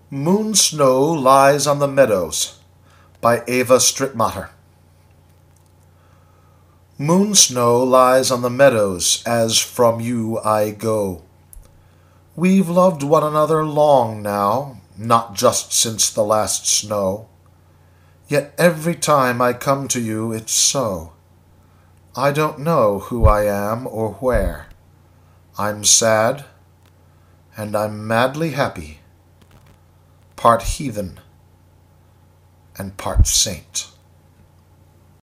Moon Snow Lies on the Meadows by Eva Strittmatter. Moon snow lies on the meadows as from you I go. We've loved one another long now, not just since the last snow. Yet every time I come to you it's so. I don't know who I am or where. I'm sad, and I'm madly happy, part heathen and part saint.